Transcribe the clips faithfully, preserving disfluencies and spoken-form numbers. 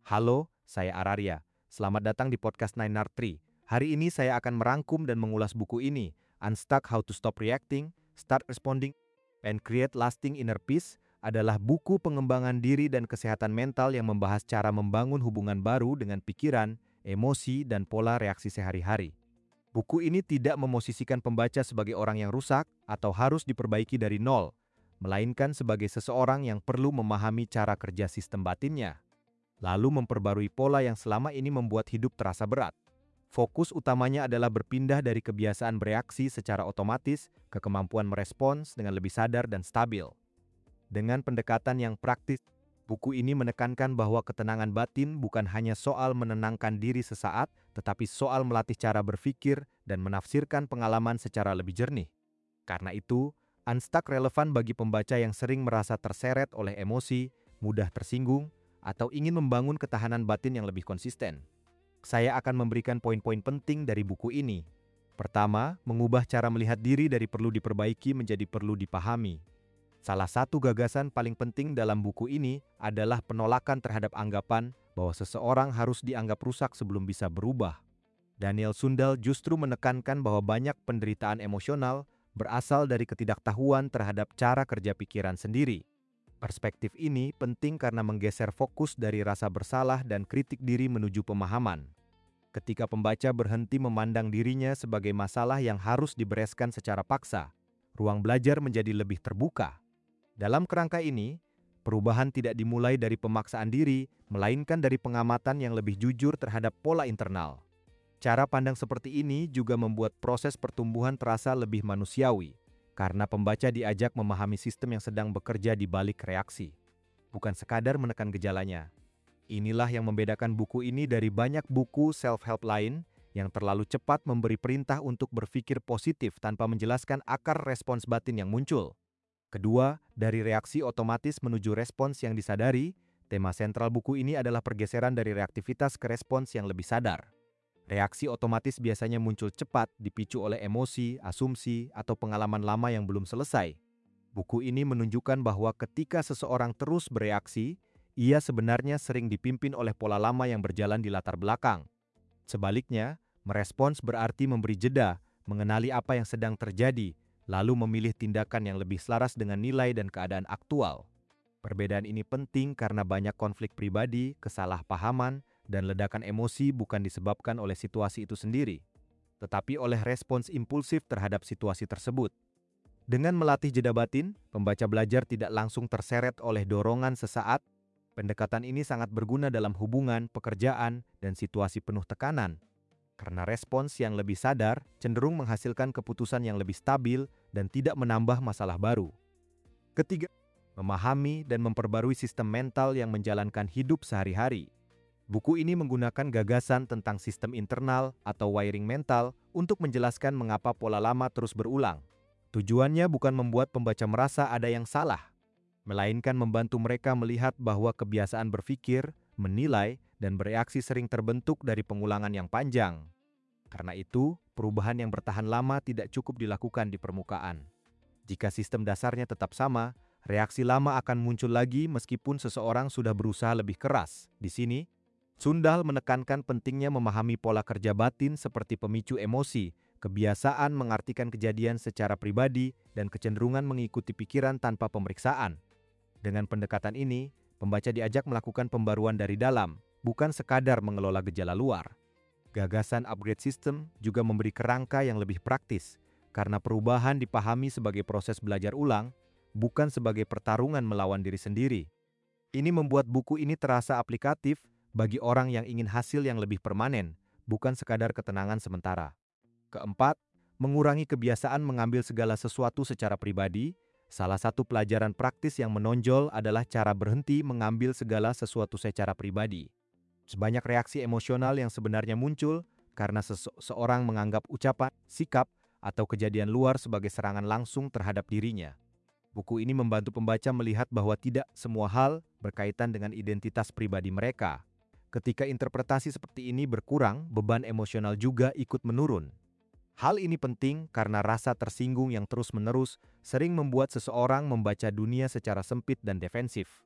Halo, saya Araria. Selamat datang di podcast Nine Art Tree. Hari ini saya akan merangkum dan mengulas buku ini, Unstuck: How to Stop Reacting, Start Responding, and Create Lasting Inner Peace, adalah buku pengembangan diri dan kesehatan mental yang membahas cara membangun hubungan baru dengan pikiran, emosi, dan pola reaksi sehari-hari. Buku ini tidak memosisikan pembaca sebagai orang yang rusak atau harus diperbaiki dari nol, melainkan sebagai seseorang yang perlu memahami cara kerja sistem batinnya, lalu memperbarui pola yang selama ini membuat hidup terasa berat. Fokus utamanya adalah berpindah dari kebiasaan bereaksi secara otomatis ke kemampuan merespons dengan lebih sadar dan stabil. Dengan pendekatan yang praktis, buku ini menekankan bahwa ketenangan batin bukan hanya soal menenangkan diri sesaat, tetapi soal melatih cara berpikir dan menafsirkan pengalaman secara lebih jernih. Karena itu, Unstuck relevan bagi pembaca yang sering merasa terseret oleh emosi, mudah tersinggung, atau ingin membangun ketahanan batin yang lebih konsisten. Saya akan memberikan poin-poin penting dari buku ini. Pertama, mengubah cara melihat diri dari perlu diperbaiki menjadi perlu dipahami. Salah satu gagasan paling penting dalam buku ini adalah penolakan terhadap anggapan bahwa seseorang harus dianggap rusak sebelum bisa berubah. Daniel Sundal justru menekankan bahwa banyak penderitaan emosional berasal dari ketidaktahuan terhadap cara kerja pikiran sendiri. Perspektif ini penting karena menggeser fokus dari rasa bersalah dan kritik diri menuju pemahaman. Ketika pembaca berhenti memandang dirinya sebagai masalah yang harus dibereskan secara paksa, ruang belajar menjadi lebih terbuka. Dalam kerangka ini, perubahan tidak dimulai dari pemaksaan diri, melainkan dari pengamatan yang lebih jujur terhadap pola internal. Cara pandang seperti ini juga membuat proses pertumbuhan terasa lebih manusiawi, karena pembaca diajak memahami sistem yang sedang bekerja di balik reaksi, bukan sekadar menekan gejalanya. Inilah yang membedakan buku ini dari banyak buku self-help lain yang terlalu cepat memberi perintah untuk berpikir positif tanpa menjelaskan akar respons batin yang muncul. Kedua, dari reaksi otomatis menuju respons yang disadari, tema sentral buku ini adalah pergeseran dari reaktivitas ke respons yang lebih sadar. Reaksi otomatis biasanya muncul cepat, dipicu oleh emosi, asumsi, atau pengalaman lama yang belum selesai. Buku ini menunjukkan bahwa ketika seseorang terus bereaksi, ia sebenarnya sering dipimpin oleh pola lama yang berjalan di latar belakang. Sebaliknya, merespons berarti memberi jeda, mengenali apa yang sedang terjadi, lalu memilih tindakan yang lebih selaras dengan nilai dan keadaan aktual. Perbedaan ini penting karena banyak konflik pribadi, kesalahpahaman, dan ledakan emosi bukan disebabkan oleh situasi itu sendiri, tetapi oleh respons impulsif terhadap situasi tersebut. Dengan melatih jeda batin, pembaca belajar tidak langsung terseret oleh dorongan sesaat. Pendekatan ini sangat berguna dalam hubungan, pekerjaan, dan situasi penuh tekanan, karena respons yang lebih sadar cenderung menghasilkan keputusan yang lebih stabil dan tidak menambah masalah baru. Ketiga, memahami dan memperbarui sistem mental yang menjalankan hidup sehari-hari. Buku ini menggunakan gagasan tentang sistem internal atau wiring mental untuk menjelaskan mengapa pola lama terus berulang. Tujuannya bukan membuat pembaca merasa ada yang salah, melainkan membantu mereka melihat bahwa kebiasaan berpikir, menilai, dan bereaksi sering terbentuk dari pengulangan yang panjang. Karena itu, perubahan yang bertahan lama tidak cukup dilakukan di permukaan. Jika sistem dasarnya tetap sama, reaksi lama akan muncul lagi meskipun seseorang sudah berusaha lebih keras. Di sini, Sundal menekankan pentingnya memahami pola kerja batin seperti pemicu emosi, kebiasaan mengartikan kejadian secara pribadi, dan kecenderungan mengikuti pikiran tanpa pemeriksaan. Dengan pendekatan ini, pembaca diajak melakukan pembaruan dari dalam, bukan sekadar mengelola gejala luar. Gagasan upgrade system juga memberi kerangka yang lebih praktis, karena perubahan dipahami sebagai proses belajar ulang, bukan sebagai pertarungan melawan diri sendiri. Ini membuat buku ini terasa aplikatif bagi orang yang ingin hasil yang lebih permanen, bukan sekadar ketenangan sementara. Keempat, mengurangi kebiasaan mengambil segala sesuatu secara pribadi. Salah satu pelajaran praktis yang menonjol adalah cara berhenti mengambil segala sesuatu secara pribadi. Sebanyak reaksi emosional yang sebenarnya muncul karena seseorang menganggap ucapan, sikap, atau kejadian luar sebagai serangan langsung terhadap dirinya. Buku ini membantu pembaca melihat bahwa tidak semua hal berkaitan dengan identitas pribadi mereka. Ketika interpretasi seperti ini berkurang, beban emosional juga ikut menurun. Hal ini penting karena rasa tersinggung yang terus-menerus sering membuat seseorang membaca dunia secara sempit dan defensif.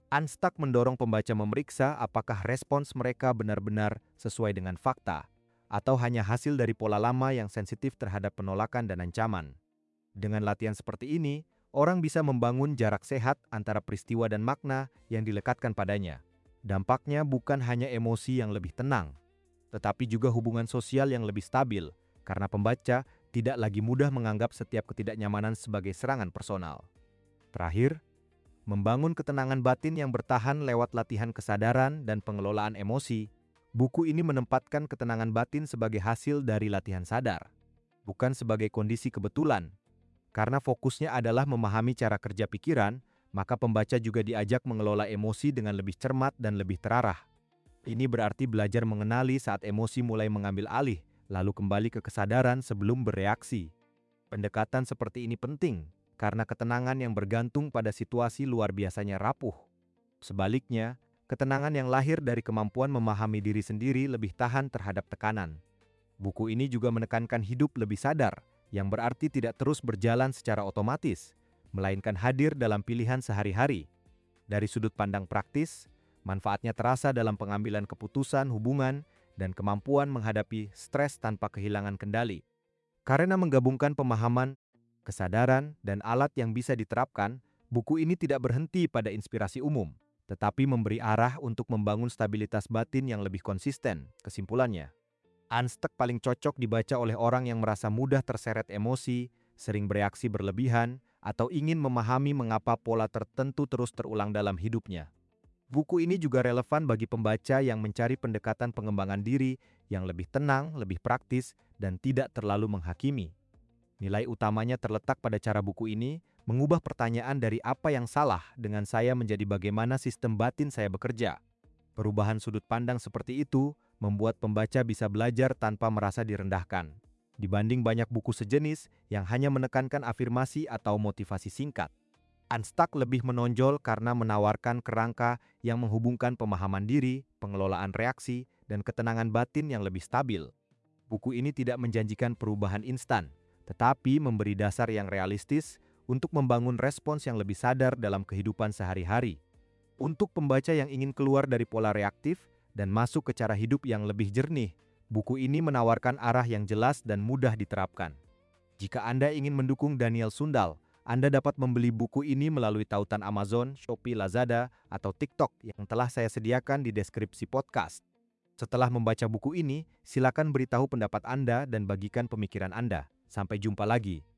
Unstuck mendorong pembaca memeriksa apakah respons mereka benar-benar sesuai dengan fakta, atau hanya hasil dari pola lama yang sensitif terhadap penolakan dan ancaman. Dengan latihan seperti ini, orang bisa membangun jarak sehat antara peristiwa dan makna yang dilekatkan padanya. Dampaknya bukan hanya emosi yang lebih tenang, tetapi juga hubungan sosial yang lebih stabil, karena pembaca tidak lagi mudah menganggap setiap ketidaknyamanan sebagai serangan personal. Terakhir, membangun ketenangan batin yang bertahan lewat latihan kesadaran dan pengelolaan emosi. Buku ini menempatkan ketenangan batin sebagai hasil dari latihan sadar, bukan sebagai kondisi kebetulan. Karena fokusnya adalah memahami cara kerja pikiran, maka pembaca juga diajak mengelola emosi dengan lebih cermat dan lebih terarah. Ini berarti belajar mengenali saat emosi mulai mengambil alih, lalu kembali ke kesadaran sebelum bereaksi. Pendekatan seperti ini penting, karena ketenangan yang bergantung pada situasi luar biasanya rapuh. Sebaliknya, ketenangan yang lahir dari kemampuan memahami diri sendiri lebih tahan terhadap tekanan. Buku ini juga menekankan hidup lebih sadar, yang berarti tidak terus berjalan secara otomatis, melainkan hadir dalam pilihan sehari-hari. Dari sudut pandang praktis, manfaatnya terasa dalam pengambilan keputusan, hubungan, dan kemampuan menghadapi stres tanpa kehilangan kendali. Karena menggabungkan pemahaman, kesadaran, dan alat yang bisa diterapkan, buku ini tidak berhenti pada inspirasi umum, tetapi memberi arah untuk membangun stabilitas batin yang lebih konsisten. Kesimpulannya, Unstuck paling cocok dibaca oleh orang yang merasa mudah terseret emosi, sering bereaksi berlebihan, atau ingin memahami mengapa pola tertentu terus terulang dalam hidupnya. Buku ini juga relevan bagi pembaca yang mencari pendekatan pengembangan diri yang lebih tenang, lebih praktis, dan tidak terlalu menghakimi. Nilai utamanya terletak pada cara buku ini mengubah pertanyaan dari apa yang salah dengan saya menjadi bagaimana sistem batin saya bekerja. Perubahan sudut pandang seperti itu membuat pembaca bisa belajar tanpa merasa direndahkan, dibanding banyak buku sejenis yang hanya menekankan afirmasi atau motivasi singkat. Unstuck lebih menonjol karena menawarkan kerangka yang menghubungkan pemahaman diri, pengelolaan reaksi, dan ketenangan batin yang lebih stabil. Buku ini tidak menjanjikan perubahan instan, tetapi memberi dasar yang realistis untuk membangun respons yang lebih sadar dalam kehidupan sehari-hari. Untuk pembaca yang ingin keluar dari pola reaktif dan masuk ke cara hidup yang lebih jernih, buku ini menawarkan arah yang jelas dan mudah diterapkan. Jika Anda ingin mendukung Daniel Sundal, Anda dapat membeli buku ini melalui tautan Amazon, Shopee, Lazada, atau TikTok yang telah saya sediakan di deskripsi podcast. Setelah membaca buku ini, silakan beritahu pendapat Anda dan bagikan pemikiran Anda. Sampai jumpa lagi.